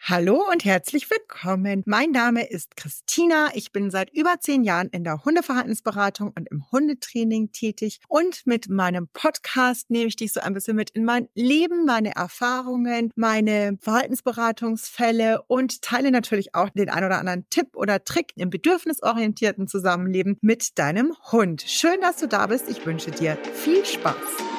Hallo und herzlich willkommen. Mein Name ist Christina. Ich bin seit über 10 Jahren in der Hundeverhaltensberatung und im Hundetraining tätig. Und mit meinem Podcast nehme ich dich so ein bisschen mit in mein Leben, meine Erfahrungen, meine Verhaltensberatungsfälle und teile natürlich auch den ein oder anderen Tipp oder Trick im bedürfnisorientierten Zusammenleben mit deinem Hund. Schön, dass du da bist. Ich wünsche dir viel Spaß.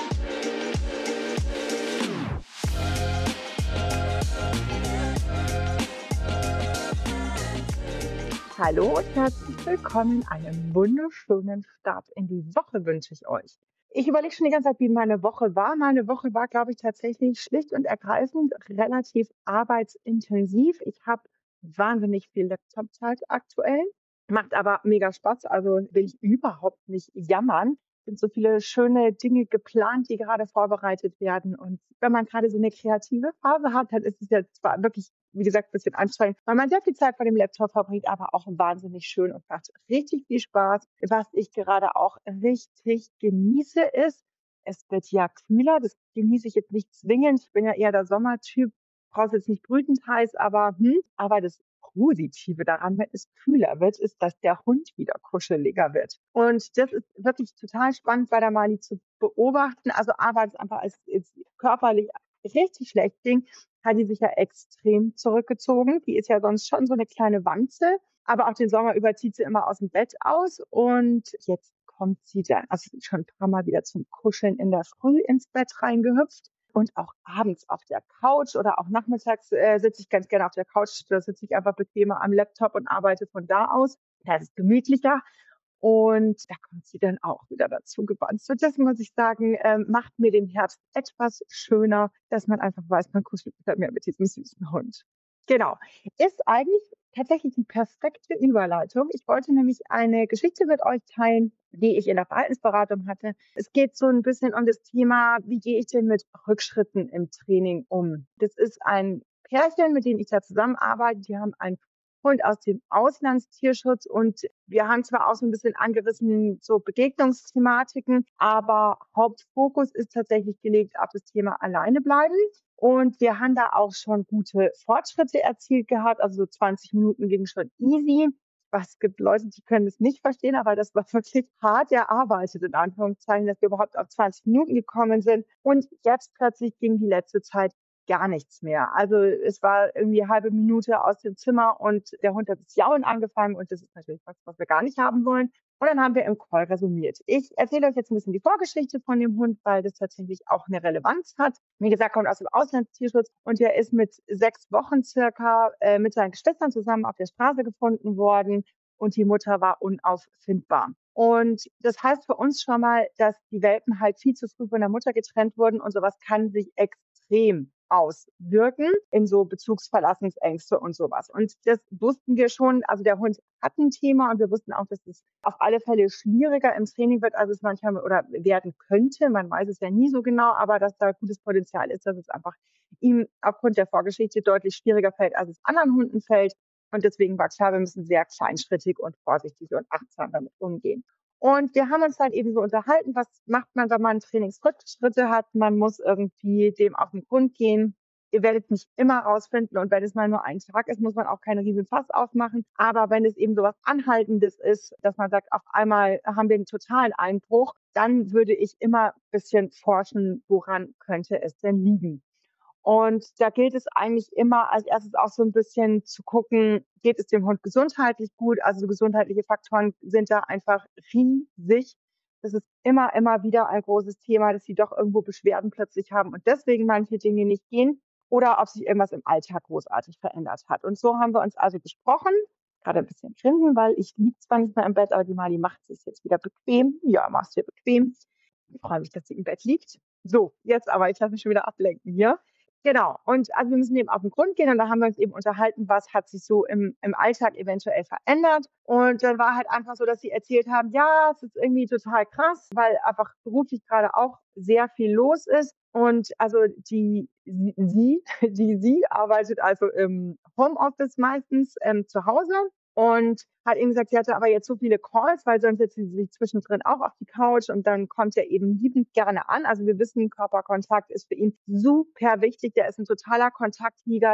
Hallo und herzlich willkommen. Einen wunderschönen Start in die Woche wünsche ich euch. Ich überlege schon die ganze Zeit, wie meine Woche war. Meine Woche war, glaube ich, tatsächlich schlicht und ergreifend relativ arbeitsintensiv. Ich habe wahnsinnig viel Laptop-Zeit aktuell. Macht aber mega Spaß, also will ich überhaupt nicht jammern. Es sind so viele schöne Dinge geplant, die gerade vorbereitet werden. Und wenn man gerade so eine kreative Phase hat, dann ist es ja zwar wirklich, wie gesagt, ein bisschen anstrengend, weil man sehr viel Zeit vor dem Laptop verbringt, aber auch wahnsinnig schön und macht richtig viel Spaß. Was ich gerade auch richtig genieße, ist, es wird ja kühler. Das genieße ich jetzt nicht zwingend. Ich bin ja eher der Sommertyp, brauche es jetzt nicht brütend heiß, aber das Positive daran, wenn es kühler wird, ist, dass der Hund wieder kuscheliger wird. Und das ist wirklich total spannend, bei der Mali zu beobachten. Also A, weil es einfach als körperlich richtig schlecht ging, hat die sich ja extrem zurückgezogen. Die ist ja sonst schon so eine kleine Wanze, aber auch den Sommer über zieht sie immer aus dem Bett aus. Und jetzt kommt sie dann, also schon ein paar Mal wieder zum Kuscheln in der Früh ins Bett reingehüpft. Und auch abends auf der Couch oder auch nachmittags sitze ich ganz gerne auf der Couch. Da sitze ich einfach bequemer am Laptop und arbeite von da aus. Das ist gemütlicher. Und da kommt sie dann auch wieder dazu gewandt. So, das muss ich sagen, macht mir den Herbst etwas schöner, dass man einfach weiß, man kuschelt mehr mit diesem süßen Hund. Genau. Ist eigentlich tatsächlich die perfekte Überleitung. Ich wollte nämlich eine Geschichte mit euch teilen, die ich in der Verhaltensberatung hatte. Es geht so ein bisschen um das Thema, wie gehe ich denn mit Rückschritten im Training um? Das ist ein Pärchen, mit dem ich da zusammenarbeite. Die haben einen Hund aus dem Auslandstierschutz und wir haben zwar auch so ein bisschen angerissen, so Begegnungsthematiken, aber Hauptfokus ist tatsächlich gelegt auf das Thema alleine bleiben. Und wir haben da auch schon gute Fortschritte erzielt gehabt. Also so 20 Minuten ging schon easy. Es gibt Leute, die können das nicht verstehen, aber das war wirklich hart erarbeitet, in Anführungszeichen, dass wir überhaupt auf 20 Minuten gekommen sind. Und jetzt plötzlich ging die letzte Zeit gar nichts mehr. Also es war irgendwie eine halbe Minute aus dem Zimmer und der Hund hat das Jauen angefangen und das ist natürlich was wir gar nicht haben wollen. Und dann haben wir im Call resümiert. Ich erzähle euch jetzt ein bisschen die Vorgeschichte von dem Hund, weil das tatsächlich auch eine Relevanz hat. Wie gesagt, kommt aus dem Auslandstierschutz und er ist mit 6 Wochen circa mit seinen Geschwistern zusammen auf der Straße gefunden worden und die Mutter war unauffindbar. Und das heißt für uns schon mal, dass die Welpen halt viel zu früh von der Mutter getrennt wurden und sowas kann sich extrem auswirken in so Bezugsverlassensängste und sowas. Und das wussten wir schon, also der Hund hat ein Thema und wir wussten auch, dass es auf alle Fälle schwieriger im Training wird, als es manchmal oder werden könnte. Man weiß es ja nie so genau, aber dass da gutes Potenzial ist, dass es einfach ihm aufgrund der Vorgeschichte deutlich schwieriger fällt, als es anderen Hunden fällt. Und deswegen war klar, wir müssen sehr kleinschrittig und vorsichtig und achtsam damit umgehen. Und wir haben uns dann eben so unterhalten, was macht man, wenn man Trainingsrückschritte hat? Man muss irgendwie dem auf den Grund gehen. Ihr werdet nicht immer rausfinden und wenn es mal nur ein Tag ist, muss man auch keine riesen Fass aufmachen. Aber wenn es eben so was Anhaltendes ist, dass man sagt, auf einmal haben wir einen totalen Einbruch, dann würde ich immer ein bisschen forschen, woran könnte es denn liegen? Und da gilt es eigentlich immer als erstes auch so ein bisschen zu gucken, geht es dem Hund gesundheitlich gut? Also so gesundheitliche Faktoren sind da einfach riesig. Das ist immer wieder ein großes Thema, dass sie doch irgendwo Beschwerden plötzlich haben und deswegen manche Dinge nicht gehen oder ob sich irgendwas im Alltag großartig verändert hat. Und so haben wir uns also besprochen, gerade ein bisschen grinsen, weil ich liege zwar nicht mehr im Bett, aber die Mali macht sich jetzt wieder bequem. Ja, mach's dir bequem. Ich freue mich, dass sie im Bett liegt. So, jetzt aber, ich lasse mich schon wieder ablenken hier. Genau. Und also wir müssen eben auf den Grund gehen und da haben wir uns eben unterhalten, was hat sich so im Alltag eventuell verändert. Und dann war halt einfach so, dass sie erzählt haben, ja, es ist irgendwie total krass, weil einfach beruflich gerade auch sehr viel los ist. Und also sie arbeitet also im Homeoffice meistens zu Hause und hat eben gesagt, sie hatte aber jetzt so viele Calls, weil sonst setzt sie sich zwischendrin auch auf die Couch und dann kommt er eben liebend gerne an. Also wir wissen, Körperkontakt ist für ihn super wichtig. Der ist ein totaler Kontaktliga, der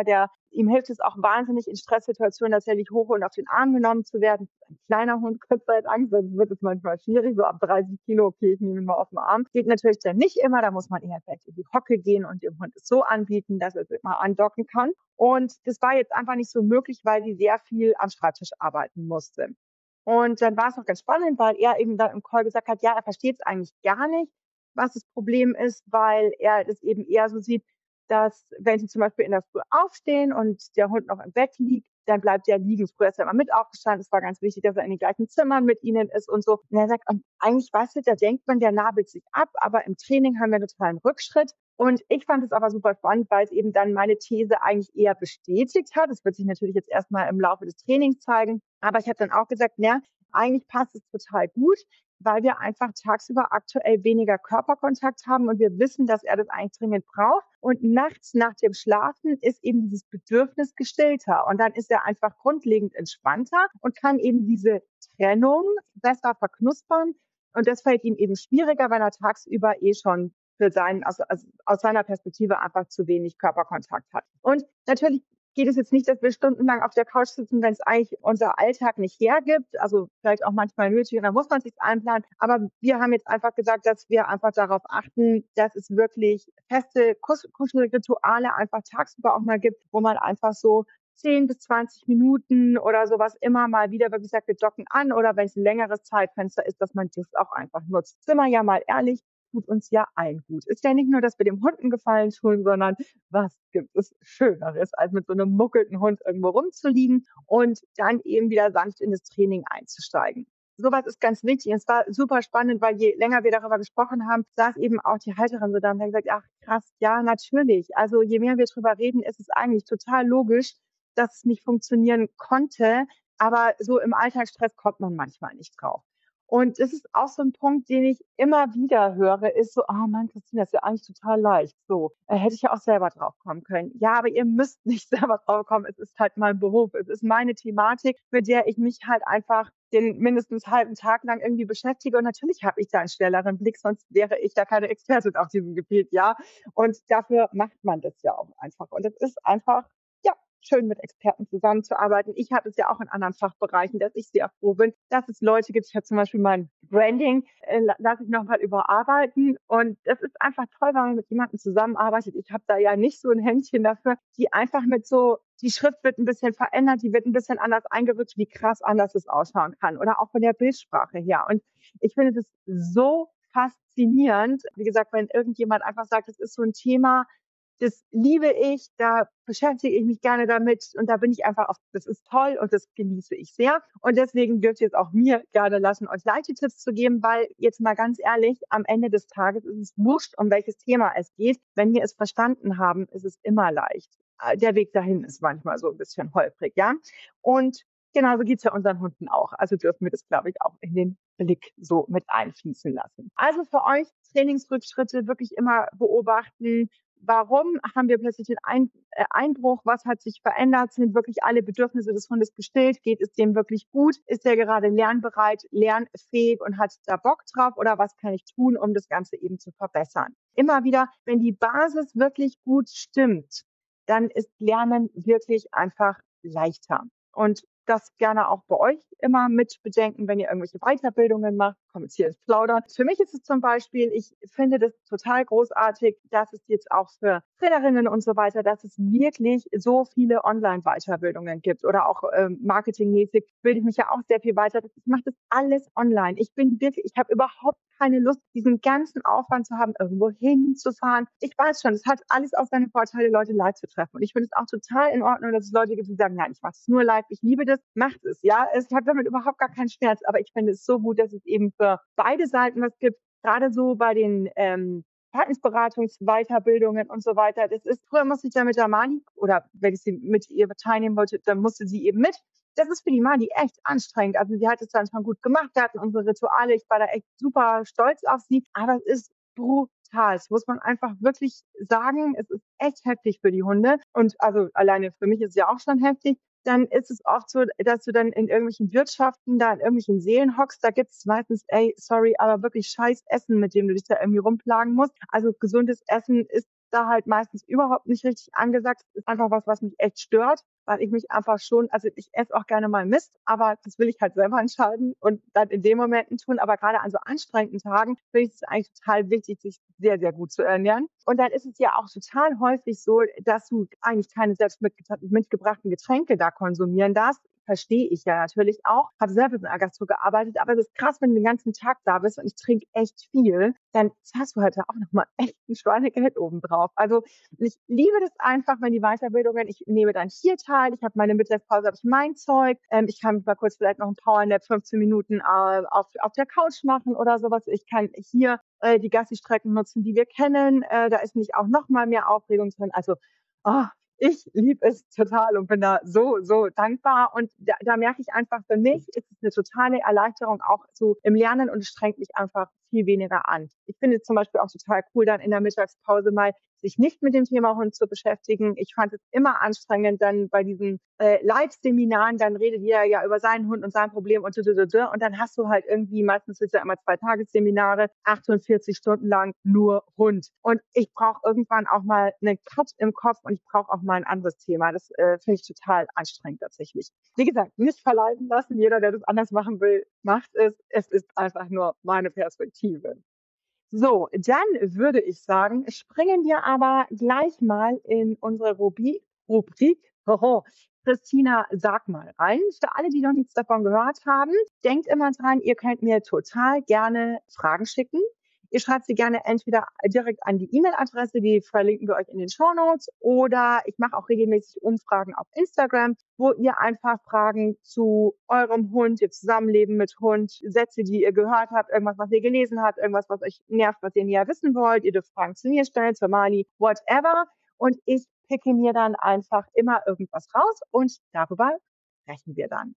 Ihm hilft es auch wahnsinnig in Stresssituationen tatsächlich hoch und auf den Arm genommen zu werden. Ein kleiner Hund, Gott sei Dank, sonst wird es manchmal schwierig. So ab 30 Kilo, okay, ich nehme ihn mal auf den Arm. Geht natürlich dann nicht immer, da muss man eher vielleicht in die Hocke gehen und dem Hund es so anbieten, dass er sich mal andocken kann. Und das war jetzt einfach nicht so möglich, weil sie sehr viel am Schreibtisch arbeiten musste. Und dann war es auch ganz spannend, weil er eben da im Call gesagt hat, ja, er versteht es eigentlich gar nicht, was das Problem ist, weil er das eben eher so sieht, dass wenn sie zum Beispiel in der Früh aufstehen und der Hund noch im Bett liegt, dann bleibt er liegen. Früher ist er immer mit aufgestanden. Es war ganz wichtig, dass er in den gleichen Zimmern mit ihnen ist und so. Und er sagt, und eigentlich, weißt du, da denkt man, der nabelt sich ab, aber im Training haben wir einen totalen Rückschritt. Und ich fand es aber super spannend, weil es eben dann meine These eigentlich eher bestätigt hat. Das wird sich natürlich jetzt erstmal im Laufe des Trainings zeigen. Aber ich habe dann auch gesagt, ja, eigentlich passt es total gut, weil wir einfach tagsüber aktuell weniger Körperkontakt haben und wir wissen, dass er das eigentlich dringend braucht. Und nachts nach dem Schlafen ist eben dieses Bedürfnis gestillter. Und dann ist er einfach grundlegend entspannter und kann eben diese Trennung besser verknuspern. Und das fällt ihm eben schwieriger, weil er tagsüber schon für seinen, also aus seiner Perspektive einfach zu wenig Körperkontakt hat. Und natürlich geht es jetzt nicht, dass wir stundenlang auf der Couch sitzen, wenn es eigentlich unser Alltag nicht hergibt. Also vielleicht auch manchmal nötig und dann muss man sich einplanen. Aber wir haben jetzt einfach gesagt, dass wir einfach darauf achten, dass es wirklich feste Kuschelrituale einfach tagsüber auch mal gibt, wo man einfach so 10 bis 20 Minuten oder sowas immer mal wieder wirklich sagt, wir docken an oder wenn es ein längeres Zeitfenster ist, dass man das auch einfach nutzt. Sind wir ja mal ehrlich, tut uns ja allen gut. Ist ja nicht nur, dass wir dem Hund einen Gefallen tun, sondern was gibt es Schöneres, als mit so einem muckelnden Hund irgendwo rumzuliegen und dann eben wieder sanft in das Training einzusteigen. Sowas ist ganz wichtig. Und es war super spannend, weil je länger wir darüber gesprochen haben, saß eben auch die Halterin so da und hat gesagt, ach krass, ja, natürlich. Also je mehr wir drüber reden, ist es eigentlich total logisch, dass es nicht funktionieren konnte. Aber so im Alltagsstress kommt man manchmal nicht drauf. Und das ist auch so ein Punkt, den ich immer wieder höre, ist so: „Ah Mann, Christina, ist ja eigentlich total leicht so. Hätte ich ja auch selber drauf kommen können.“ Ja, aber ihr müsst nicht selber drauf kommen. Es ist halt mein Beruf. Es ist meine Thematik, mit der ich mich halt einfach den mindestens halben Tag lang irgendwie beschäftige. Und natürlich habe ich da einen schnelleren Blick, sonst wäre ich ja keine Expertin auf diesem Gebiet, ja? Und dafür macht man das ja auch einfach. Und es ist einfach, ja, schön, mit Experten zusammenzuarbeiten. Ich hatte es ja auch in anderen Fachbereichen, dass ich sehr froh bin, dass es Leute gibt. Ich habe zum Beispiel mein Branding, lasse ich nochmal überarbeiten. Und das ist einfach toll, wenn man mit jemandem zusammenarbeitet. Ich habe da ja nicht so ein Händchen dafür, die einfach mit so, die Schrift wird ein bisschen verändert, die wird ein bisschen anders eingerückt, wie krass anders es ausschauen kann. Oder auch von der Bildsprache her. Und ich finde das so faszinierend. Wie gesagt, wenn irgendjemand einfach sagt, das ist so ein Thema, das liebe ich, da beschäftige ich mich gerne damit und da bin ich einfach auf, das ist toll und das genieße ich sehr. Und deswegen dürft ihr es auch mir gerne lassen, euch leichte Tipps zu geben, weil jetzt mal ganz ehrlich, am Ende des Tages ist es wurscht, um welches Thema es geht. Wenn wir es verstanden haben, ist es immer leicht. Der Weg dahin ist manchmal so ein bisschen holprig, ja. Und genauso geht's ja unseren Hunden auch. Also dürfen wir das, glaube ich, auch in den Blick so mit einfließen lassen. Also für euch Trainingsrückschritte wirklich immer beobachten. Warum haben wir plötzlich den Einbruch? Was hat sich verändert? Sind wirklich alle Bedürfnisse des Hundes gestillt? Geht es dem wirklich gut? Ist er gerade lernbereit, lernfähig und hat da Bock drauf? Oder was kann ich tun, um das Ganze eben zu verbessern? Immer wieder, wenn die Basis wirklich gut stimmt, dann ist Lernen wirklich einfach leichter. Und das gerne auch bei euch immer mit bedenken, wenn ihr irgendwelche Weiterbildungen macht. Kommt jetzt hier ins Plaudern. Für mich ist es zum Beispiel, ich finde das total großartig, dass es jetzt auch für Trainerinnen und so weiter, dass es wirklich so viele Online-Weiterbildungen gibt oder auch marketingmäßig bilde ich mich ja auch sehr viel weiter. Ich mache das alles online. Ich habe überhaupt keine Lust, diesen ganzen Aufwand zu haben, irgendwo hinzufahren. Ich weiß schon, es hat alles auch seine Vorteile, Leute live zu treffen. Und ich finde es auch total in Ordnung, dass es Leute gibt, die sagen, nein, ich mache es nur live, ich liebe das, macht es. Ja, ich habe damit überhaupt gar keinen Schmerz, aber ich finde es so gut, dass es eben für beide Seiten was gibt, gerade so bei den Verhaltensberatungsweiterbildungen und so weiter. Das ist, früher musste ich da mit der Mani, oder wenn ich sie mit ihr teilnehmen wollte, dann musste sie eben mit. Das ist für die Mani echt anstrengend. Also sie hat es dann schon gut gemacht, wir hatten unsere Rituale, ich war da echt super stolz auf sie, aber es ist brutal. Das muss man einfach wirklich sagen. Es ist echt heftig für die Hunde. Und also alleine für mich ist es ja auch schon heftig. Dann ist es oft so, dass du dann in irgendwelchen Wirtschaften, da in irgendwelchen Seelen hockst, da gibt es meistens, ey, sorry, aber wirklich scheiß Essen, mit dem du dich da irgendwie rumplagen musst. Also gesundes Essen ist da halt meistens überhaupt nicht richtig angesagt. Das ist einfach was mich echt stört, weil ich mich einfach schon, also ich esse auch gerne mal Mist, aber das will ich halt selber entscheiden und dann in den Momenten tun. Aber gerade an so anstrengenden Tagen finde ich es eigentlich total wichtig, sich sehr, sehr gut zu ernähren. Und dann ist es ja auch total häufig so, dass du eigentlich keine selbst mitgebrachten Getränke da konsumieren darfst. Verstehe ich ja natürlich auch. Habe selber in der Gastro gearbeitet, aber es ist krass, wenn du den ganzen Tag da bist und ich trinke echt viel, dann zahlst du halt da auch nochmal echt ein Schweinegeld obendrauf. Also ich liebe das einfach, wenn die Weiterbildungen, ich nehme dann hier teil, ich habe meine Mittagspause, habe ich mein Zeug, ich kann mich mal kurz vielleicht noch ein Powernap 15 Minuten auf der Couch machen oder sowas. Ich kann hier die Gassi-Strecken nutzen, die wir kennen. Da ist nicht auch noch mal mehr Aufregung drin. Also oh, ich liebe es total und bin da so dankbar. Und da merke ich einfach, für mich ist es eine totale Erleichterung auch so im Lernen und es strengt mich einfach viel weniger an. Ich finde es zum Beispiel auch total cool, dann in der Mittagspause mal sich nicht mit dem Thema Hund zu beschäftigen. Ich fand es immer anstrengend, dann bei diesen Live-Seminaren, dann redet jeder ja über seinen Hund und sein Problem und dann hast du halt irgendwie, meistens sind es ja immer 2-Tagesseminare, 48 Stunden lang nur Hund. Und ich brauche irgendwann auch mal einen Cut im Kopf und ich brauche auch mal ein anderes Thema. Das finde ich total anstrengend tatsächlich. Wie gesagt, nicht verleiten lassen. Jeder, der das anders machen will, macht es. Es ist einfach nur meine Perspektive. So, dann würde ich sagen, springen wir aber gleich mal in unsere Rubrik hoho, Christina, sag mal rein. Für alle, die noch nichts davon gehört haben, denkt immer dran, ihr könnt mir total gerne Fragen schicken. Ihr schreibt sie gerne entweder direkt an die E-Mail-Adresse, die verlinken wir euch in den Shownotes, oder ich mache auch regelmäßig Umfragen auf Instagram, wo ihr einfach Fragen zu eurem Hund, ihr Zusammenleben mit Hund, Sätze, die ihr gehört habt, irgendwas, was ihr gelesen habt, irgendwas, was euch nervt, was ihr näher wissen wollt. Ihr dürft Fragen zu mir stellen, zur Mali, whatever. Und ich picke mir dann einfach immer irgendwas raus und darüber sprechen wir dann.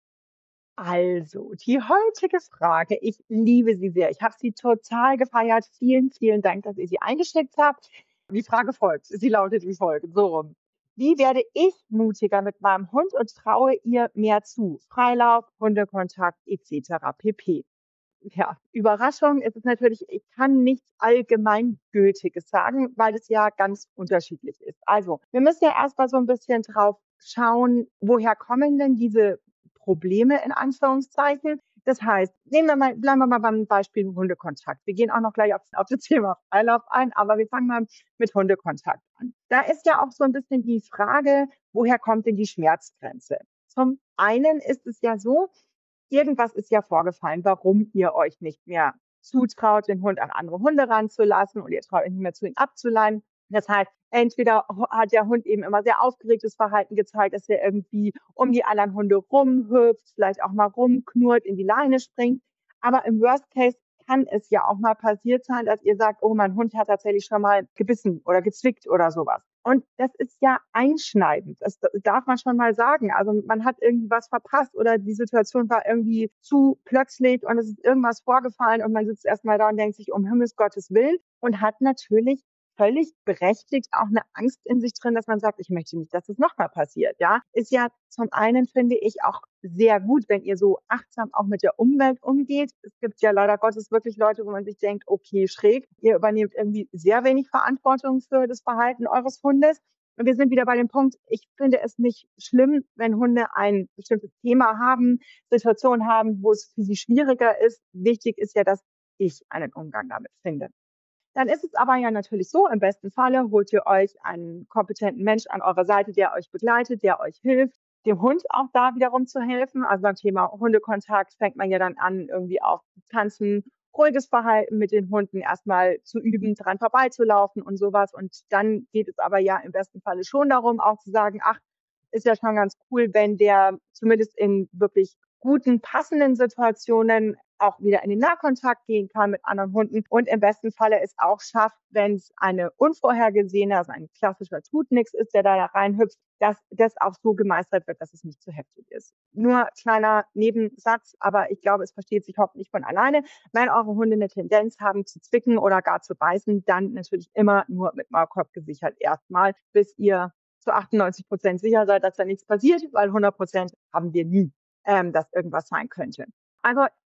Also, die heutige Frage, ich liebe sie sehr. Ich habe sie total gefeiert. Vielen Dank, dass ihr sie eingeschickt habt. Die Frage folgt. Sie lautet wie folgt. So rum. Wie werde ich mutiger mit meinem Hund und traue ihr mehr zu? Freilauf, Hundekontakt etc. pp. Ja, Überraschung ist es natürlich, ich kann nichts Allgemeingültiges sagen, weil es ja ganz unterschiedlich ist. Also, wir müssen ja erstmal so ein bisschen drauf schauen, woher kommen denn diese Probleme in Anführungszeichen? Das heißt, bleiben wir mal beim Beispiel Hundekontakt. Wir gehen auch noch gleich auf das Thema Freilauf ein, aber wir fangen mal mit Hundekontakt an. Da ist ja auch so ein bisschen die Frage, woher kommt denn die Schmerzgrenze? Zum einen ist es ja so, irgendwas ist ja vorgefallen, warum ihr euch nicht mehr zutraut, den Hund an andere Hunde ranzulassen und ihr traut euch nicht mehr zu ihm abzuleihen. Das heißt, entweder hat der Hund eben immer sehr aufgeregtes Verhalten gezeigt, dass er irgendwie um die anderen Hunde rumhüpft, vielleicht auch mal rumknurrt, in die Leine springt. Aber im Worst Case kann es ja auch mal passiert sein, dass ihr sagt, oh, mein Hund hat tatsächlich schon mal gebissen oder gezwickt oder sowas. Und das ist ja einschneidend. Das darf man schon mal sagen. Also man hat irgendwie was verpasst oder die Situation war irgendwie zu plötzlich und es ist irgendwas vorgefallen und man sitzt erstmal da und denkt sich, um Himmels Gottes Willen und hat natürlich völlig berechtigt auch eine Angst in sich drin, dass man sagt, ich möchte nicht, dass es nochmal passiert. Ja, ist ja zum einen, finde ich, auch sehr gut, wenn ihr so achtsam auch mit der Umwelt umgeht. Es gibt ja leider Gottes wirklich Leute, wo man sich denkt, okay, schräg, ihr übernehmt irgendwie sehr wenig Verantwortung für das Verhalten eures Hundes. Und wir sind wieder bei dem Punkt, ich finde es nicht schlimm, wenn Hunde ein bestimmtes Thema haben, Situationen haben, wo es für sie schwieriger ist. Wichtig ist ja, dass ich einen Umgang damit finde. Dann ist es aber ja natürlich so, im besten Falle holt ihr euch einen kompetenten Mensch an eurer Seite, der euch begleitet, der euch hilft, dem Hund auch da wiederum zu helfen. Also beim Thema Hundekontakt fängt man ja dann an, irgendwie auf Tanzen, ruhiges Verhalten mit den Hunden erstmal zu üben, dran vorbeizulaufen und sowas. Und dann geht es aber ja im besten Falle schon darum, auch zu sagen, ach, ist ja schon ganz cool, wenn der zumindest in wirklich guten, passenden Situationen auch wieder in den Nahkontakt gehen kann mit anderen Hunden und im besten Falle es auch schafft, wenn es eine unvorhergesehene, also ein klassischer Tutnix ist, der da reinhüpft, dass das auch so gemeistert wird, dass es nicht zu heftig ist. Nur kleiner Nebensatz, aber ich glaube, es versteht sich hoffentlich von alleine. Wenn eure Hunde eine Tendenz haben zu zwicken oder gar zu beißen, dann natürlich immer nur mit Maulkorb gesichert erstmal, bis ihr zu 98% sicher seid, dass da nichts passiert, weil 100% haben wir nie, dass irgendwas sein könnte. Also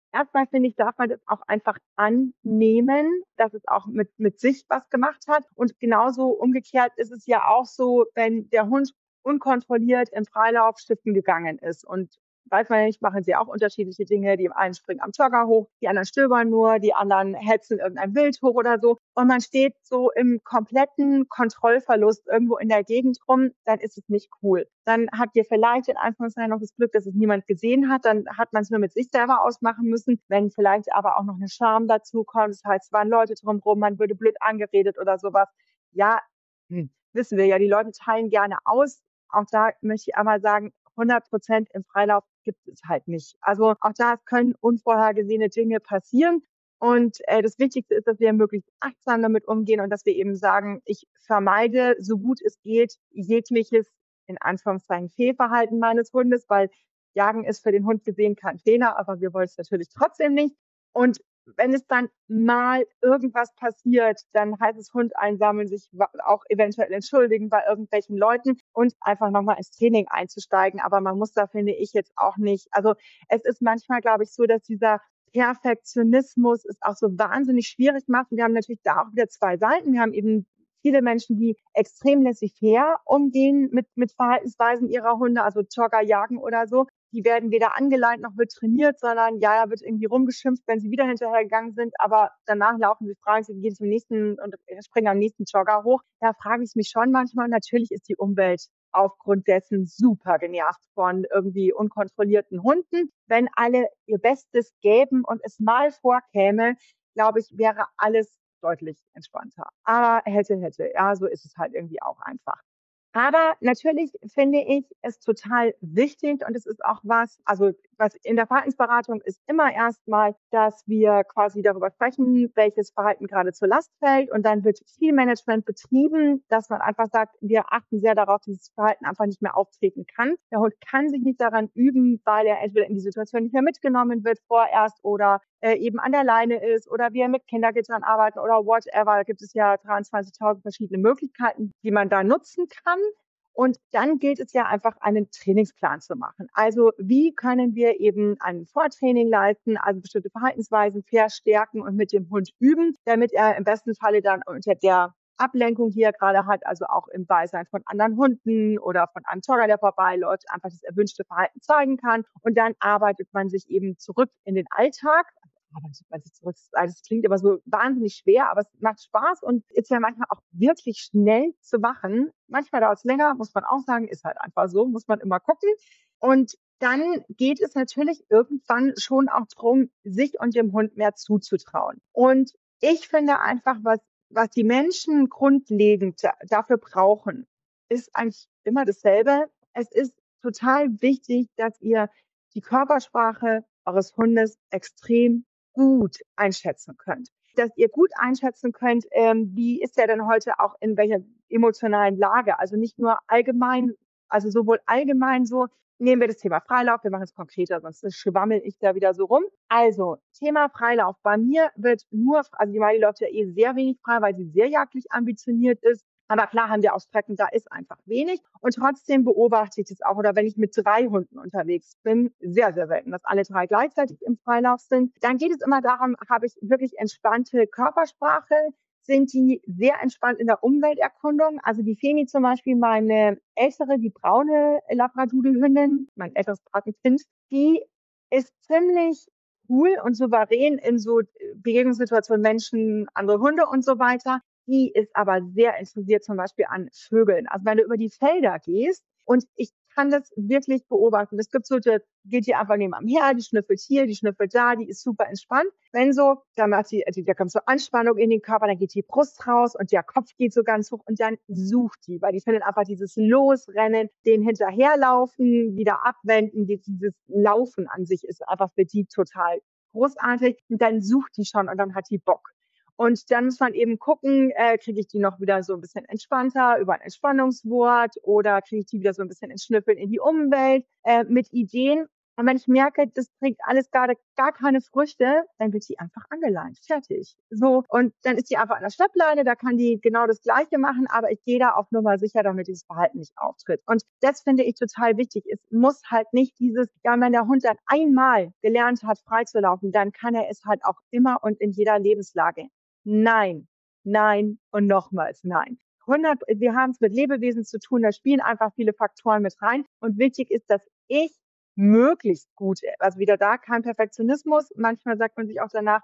erstmal finde ich, darf man das auch einfach annehmen, dass es auch mit sich was gemacht hat. Und genauso umgekehrt ist es ja auch so, wenn der Hund unkontrolliert im Freilauf stiften gegangen ist. Und weiß man ja nicht, machen sie auch unterschiedliche Dinge. Die einen springen am Jogger hoch, die anderen stöbern nur, die anderen hetzen irgendein Bild hoch oder so. Und man steht so im kompletten Kontrollverlust irgendwo in der Gegend rum, dann ist es nicht cool. Dann habt ihr vielleicht in Anführungszeichen noch das Glück, dass es niemand gesehen hat. Dann hat man es nur mit sich selber ausmachen müssen. Wenn vielleicht aber auch noch eine Scham dazu kommt, das heißt, es waren Leute drumherum, man würde blöd angeredet oder sowas. Ja, wissen wir ja, die Leute teilen gerne aus. Auch da möchte ich einmal sagen, 100% im Freilauf gibt es halt nicht. Also auch da können unvorhergesehene Dinge passieren. Und das Wichtigste ist, dass wir möglichst achtsam damit umgehen und dass wir eben sagen, ich vermeide, so gut es geht, jegliches, in Anführungszeichen, Fehlverhalten meines Hundes, weil Jagen ist für den Hund gesehen kein Fehler, aber wir wollen es natürlich trotzdem nicht. Und wenn es dann mal irgendwas passiert, dann heißt es Hund einsammeln, sich auch eventuell entschuldigen bei irgendwelchen Leuten und einfach nochmal ins Training einzusteigen. Aber man muss da, finde ich, jetzt auch nicht, also es ist manchmal, glaube ich, so, dass dieser Perfektionismus es auch so wahnsinnig schwierig macht. Und wir haben natürlich da auch wieder zwei Seiten. Wir haben eben viele Menschen, die extrem laissez-faire umgehen mit Verhaltensweisen ihrer Hunde, also Jogger jagen oder so. Die werden weder angeleint noch wird trainiert, sondern ja, da wird irgendwie rumgeschimpft, wenn sie wieder hinterhergegangen sind, aber danach laufen sie fragen, sie gehen zum nächsten und springen am nächsten Jogger hoch. Da frage ich mich schon manchmal, natürlich ist die Umwelt aufgrund dessen super genervt von irgendwie unkontrollierten Hunden. Wenn alle ihr Bestes gäben und es mal vorkäme, glaube ich, wäre alles deutlich entspannter. Aber hätte. Ja, so ist es halt irgendwie auch einfach. Aber natürlich finde ich es total wichtig und es ist auch was in der Verhaltensberatung ist immer erstmal, dass wir quasi darüber sprechen, welches Verhalten gerade zur Last fällt und dann wird Zielmanagement betrieben, dass man einfach sagt, wir achten sehr darauf, dass dieses Verhalten einfach nicht mehr auftreten kann. Der Hund kann sich nicht daran üben, weil er entweder in die Situation nicht mehr mitgenommen wird vorerst oder eben an der Leine ist oder wir mit Kindergittern arbeiten oder whatever. Da gibt es ja 23.000 verschiedene Möglichkeiten, die man da nutzen kann. Und dann gilt es ja einfach, einen Trainingsplan zu machen. Also wie können wir eben ein Vortraining leisten, also bestimmte Verhaltensweisen verstärken und mit dem Hund üben, damit er im besten Falle dann unter der Ablenkung, die er gerade hat, also auch im Beisein von anderen Hunden oder von einem Jogger, der vorbeiläuft, einfach das erwünschte Verhalten zeigen kann. Und dann arbeitet man sich eben zurück in den Alltag. Arbeitet man sich zurück. Das klingt aber so wahnsinnig schwer, aber es macht Spaß und ist ja manchmal auch wirklich schnell zu machen. Manchmal dauert es länger, muss man auch sagen, ist halt einfach so, muss man immer gucken. Und dann geht es natürlich irgendwann schon auch darum, sich und dem Hund mehr zuzutrauen. Und ich finde einfach, was die Menschen grundlegend dafür brauchen, ist eigentlich immer dasselbe. Es ist total wichtig, dass ihr die Körpersprache eures Hundes extrem gut einschätzen könnt. Dass ihr gut einschätzen könnt, wie ist er denn heute auch in welcher emotionalen Lage. Also nicht nur allgemein, also sowohl allgemein so, nehmen wir das Thema Freilauf, wir machen es konkreter, sonst schwammel ich da wieder so rum. Also, Thema Freilauf. Bei mir wird nur, also die Mali läuft ja eh sehr wenig frei, weil sie sehr jagdlich ambitioniert ist. Aber klar haben wir auch Strecken, da ist einfach wenig. Und trotzdem beobachte ich das auch. Oder wenn ich mit 3 Hunden unterwegs bin, sehr, sehr selten, dass alle 3 gleichzeitig im Freilauf sind. Dann geht es immer darum, habe ich wirklich entspannte Körpersprache? Sind die sehr entspannt in der Umwelterkundung? Also die Femi zum Beispiel, meine ältere, die braune Labradoodle-Hündin, mein älteres Patenkind, die ist ziemlich cool und souverän in so Begegnungssituationen Menschen, andere Hunde und so weiter. Die ist aber sehr interessiert zum Beispiel an Vögeln. Also wenn du über die Felder gehst und ich kann das wirklich beobachten. Es gibt so, der geht die einfach neben am her, die schnüffelt hier, die schnüffelt da, die ist super entspannt. Wenn so, dann macht da kommt so Anspannung in den Körper, dann geht die Brust raus und der Kopf geht so ganz hoch und dann sucht die, weil die findet einfach dieses Losrennen, den hinterherlaufen, wieder abwenden, dieses Laufen an sich ist einfach für die total großartig und dann sucht die schon und dann hat die Bock. Und dann muss man eben gucken, kriege ich die noch wieder so ein bisschen entspannter über ein Entspannungswort oder kriege ich die wieder so ein bisschen ins Schnüffeln in die Umwelt mit Ideen. Und wenn ich merke, das trägt alles gerade gar keine Früchte, dann wird die einfach angeleint. Fertig. So. Und dann ist die einfach an der Schleppleine, da kann die genau das Gleiche machen, aber ich gehe da auf Nummer sicher, damit dieses Verhalten nicht auftritt. Und das finde ich total wichtig. Es muss halt nicht dieses, ja, wenn der Hund dann einmal gelernt hat, frei zu laufen, dann kann er es halt auch immer und in jeder Lebenslage. Nein, nein und nochmals nein. Wir haben es mit Lebewesen zu tun, da spielen einfach viele Faktoren mit rein. Und wichtig ist, dass ich möglichst gut, also wieder da kein Perfektionismus. Manchmal sagt man sich auch danach,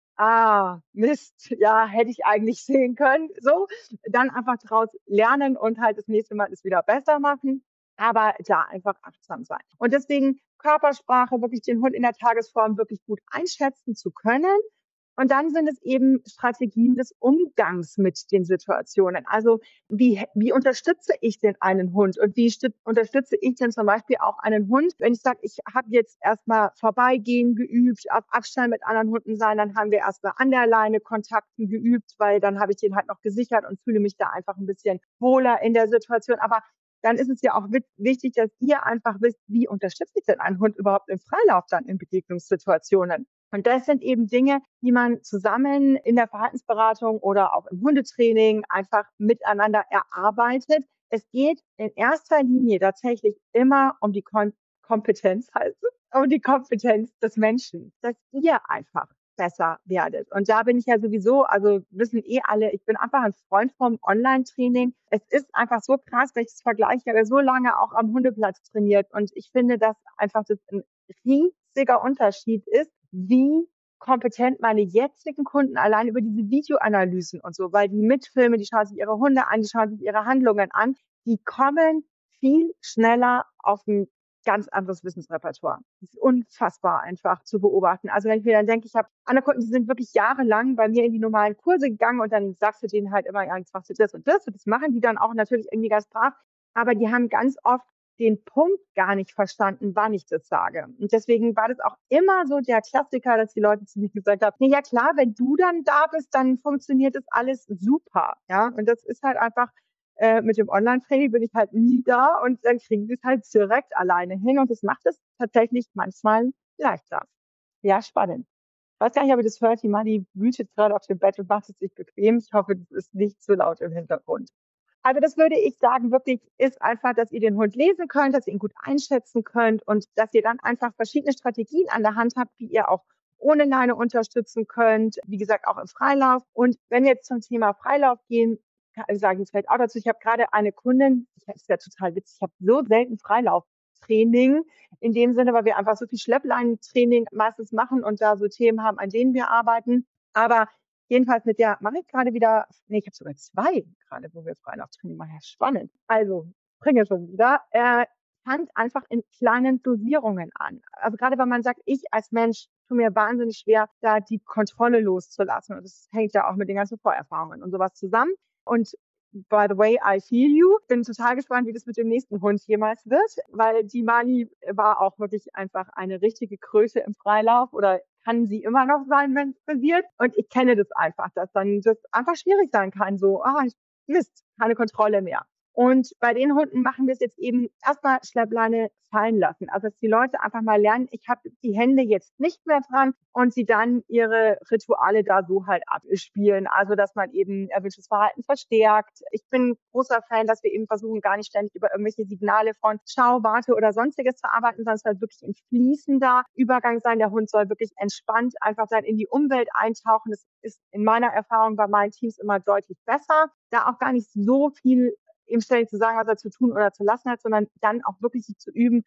Mist, ja, hätte ich eigentlich sehen können. So, dann einfach draus lernen und halt das nächste Mal es wieder besser machen. Aber da einfach achtsam sein. Und deswegen Körpersprache, wirklich den Hund in der Tagesform wirklich gut einschätzen zu können. Und dann sind es eben Strategien des Umgangs mit den Situationen. Also wie unterstütze ich denn einen Hund und wie unterstütze ich denn zum Beispiel auch einen Hund, wenn ich sage, ich habe jetzt erstmal Vorbeigehen geübt, auf Abstand mit anderen Hunden sein, dann haben wir erstmal an der Leine Kontakten geübt, weil dann habe ich den halt noch gesichert und fühle mich da einfach ein bisschen wohler in der Situation. Aber dann ist es ja auch wichtig, dass ihr einfach wisst, wie unterstütze ich denn einen Hund überhaupt im Freilauf dann in Begegnungssituationen. Und das sind eben Dinge, die man zusammen in der Verhaltensberatung oder auch im Hundetraining einfach miteinander erarbeitet. Es geht in erster Linie tatsächlich immer um die Kompetenz, heißt es, um die Kompetenz des Menschen, dass ihr einfach besser werdet. Und da bin ich ja sowieso, also wissen alle, ich bin einfach ein Freund vom Online-Training. Es ist einfach so krass, wenn ich es vergleiche. Ich habe so lange auch am Hundeplatz trainiert und ich finde, dass einfach das ein riesiger Unterschied ist, wie kompetent meine jetzigen Kunden allein über diese Videoanalysen und so, weil die mitfilmen, die schauen sich ihre Hunde an, die schauen sich ihre Handlungen an, die kommen viel schneller auf ein ganz anderes Wissensrepertoire. Das ist unfassbar einfach zu beobachten. Also wenn ich mir dann denke, ich habe andere Kunden, die sind wirklich jahrelang bei mir in die normalen Kurse gegangen und dann sagst du denen halt immer, ja, jetzt machst du das und das machen die dann auch natürlich irgendwie ganz brav, aber die haben ganz oft den Punkt gar nicht verstanden, wann ich das sage. Und deswegen war das auch immer so der Klassiker, dass die Leute zu mir gesagt haben, nee, ja klar, wenn du dann da bist, dann funktioniert das alles super. Ja, und das ist halt einfach, mit dem Online-Training bin ich halt nie da und dann kriegen sie es halt direkt alleine hin und das macht es tatsächlich manchmal leichter. Ja, spannend. Ich weiß gar nicht, ob ihr das hört, die Mani wütet gerade auf dem Bett und macht es sich bequem. Ich hoffe, das ist nicht zu laut im Hintergrund. Also das würde ich sagen, wirklich ist einfach, dass ihr den Hund lesen könnt, dass ihr ihn gut einschätzen könnt und dass ihr dann einfach verschiedene Strategien an der Hand habt, wie ihr auch ohne Leine unterstützen könnt, wie gesagt, auch im Freilauf. Und wenn wir jetzt zum Thema Freilauf gehen, sage ich vielleicht auch dazu, ich habe gerade eine Kundin, das ist ja total witzig, ich habe so selten Freilauftraining in dem Sinne, weil wir einfach so viel Schleppleinentraining meistens machen und da so Themen haben, an denen wir arbeiten. Aber jedenfalls mit der mache ich gerade wieder, nee, ich habe sogar 2 gerade, wo wir Freilauftraining machen. Ja, spannend. Also, bringe schon wieder. Fangt einfach in kleinen Dosierungen an. Also gerade wenn man sagt, ich als Mensch tue mir wahnsinnig schwer, da die Kontrolle loszulassen. Und das hängt ja auch mit den ganzen Vorerfahrungen und sowas zusammen. Und by the way, I feel you. Bin total gespannt, wie das mit dem nächsten Hund jemals wird, weil die Mani war auch wirklich einfach eine richtige Größe im Freilauf oder kann sie immer noch sein, wenn es passiert. Und ich kenne das einfach, dass dann das einfach schwierig sein kann. So, Mist, keine Kontrolle mehr. Und bei den Hunden machen wir es jetzt eben erstmal Schleppleine fallen lassen. Also dass die Leute einfach mal lernen, ich habe die Hände jetzt nicht mehr dran und sie dann ihre Rituale da so halt abspielen. Also dass man eben erwünschtes Verhalten verstärkt. Ich bin großer Fan, dass wir eben versuchen, gar nicht ständig über irgendwelche Signale von Schau, Warte oder sonstiges zu arbeiten, sondern es soll wirklich ein fließender Übergang sein. Der Hund soll wirklich entspannt einfach dann in die Umwelt eintauchen. Das ist in meiner Erfahrung bei meinen Teams immer deutlich besser. Da auch gar nicht so viel ihm ständig zu sagen, was er zu tun oder zu lassen hat, sondern dann auch wirklich sich zu üben,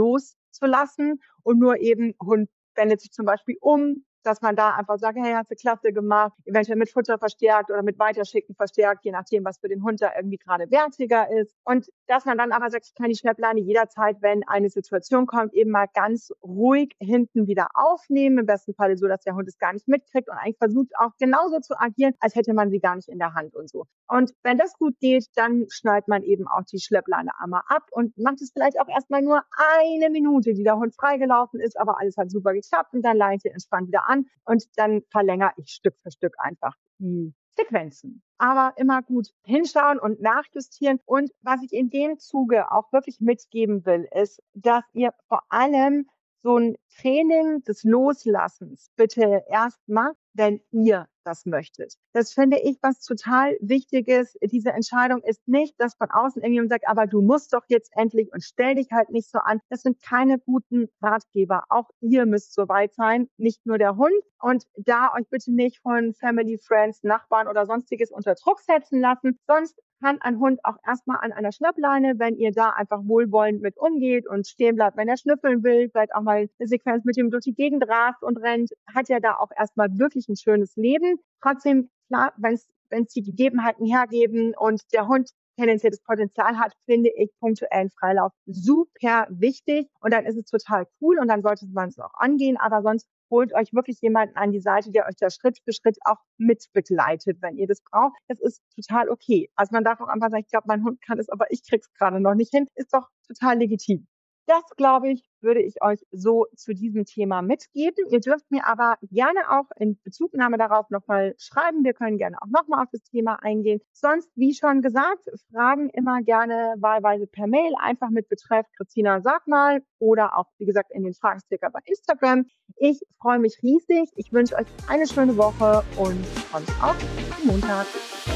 loszulassen und nur eben, Hund wendet sich zum Beispiel um, dass man da einfach sagt, hey, hast du klasse gemacht, eventuell mit Futter verstärkt oder mit Weiterschicken verstärkt, je nachdem, was für den Hund da irgendwie gerade wertiger ist. Und dass man dann aber sagt, ich kann die Schleppleine jederzeit, wenn eine Situation kommt, eben mal ganz ruhig hinten wieder aufnehmen, im besten Falle so, dass der Hund es gar nicht mitkriegt und eigentlich versucht auch genauso zu agieren, als hätte man sie gar nicht in der Hand und so. Und wenn das gut geht, dann schneidet man eben auch die Schleppleine einmal ab und macht es vielleicht auch erstmal nur 1 Minute, die der Hund freigelaufen ist, aber alles hat super geklappt und dann leite ich entspannt wieder an und dann verlängere ich Stück für Stück einfach die Sequenzen. Aber immer gut hinschauen und nachjustieren. Und was ich in dem Zuge auch wirklich mitgeben will, ist, dass ihr vor allem so ein Training des Loslassens bitte erst macht, wenn ihr das möchtet. Das finde ich was total Wichtiges. Diese Entscheidung ist nicht, dass von außen irgendjemand sagt, aber du musst doch jetzt endlich und stell dich halt nicht so an. Das sind keine guten Ratgeber. Auch ihr müsst so weit sein, nicht nur der Hund. Und da euch bitte nicht von Family, Friends, Nachbarn oder sonstiges unter Druck setzen lassen. Sonst kann ein Hund auch erstmal an einer Schnappleine, wenn ihr da einfach wohlwollend mit umgeht und stehen bleibt, wenn er schnüffeln will, vielleicht auch mal eine Sequenz mit ihm durch die Gegend rast und rennt, hat er da auch erstmal wirklich ein schönes Leben. Trotzdem, klar, wenn es die Gegebenheiten hergeben und der Hund tendenzielles Potenzial hat, finde ich punktuellen Freilauf super wichtig. Und dann ist es total cool und dann sollte man es auch angehen. Aber sonst holt euch wirklich jemanden an die Seite, der euch da Schritt für Schritt auch mit begleitet, wenn ihr das braucht. Das ist total okay. Also man darf auch einfach sagen, ich glaube, mein Hund kann es, aber ich krieg's gerade noch nicht hin. Ist doch total legitim. Das, glaube ich, würde ich euch so zu diesem Thema mitgeben. Ihr dürft mir aber gerne auch in Bezugnahme darauf nochmal schreiben. Wir können gerne auch nochmal auf das Thema eingehen. Sonst, wie schon gesagt, Fragen immer gerne wahlweise per Mail, einfach mit Betreff Christina, sag mal, oder auch, wie gesagt, in den Fragensticker bei Instagram. Ich freue mich riesig. Ich wünsche euch eine schöne Woche und freue mich auf Montag.